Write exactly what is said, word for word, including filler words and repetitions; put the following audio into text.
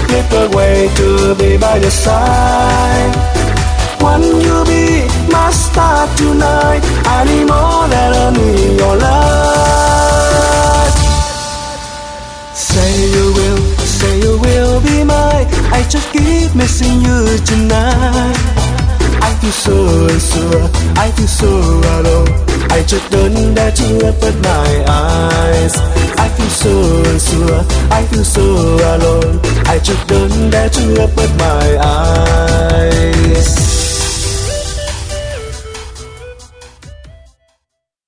slip away to be by your side. Want you be my star tonight. I need more than only your love. Say you will, say you will be mine. I just keep missing you tonight. I feel so unsure, I feel so alone. I just don't dare to open my eyes. I feel so unsure, I feel so alone. I just don't dare to open my eyes.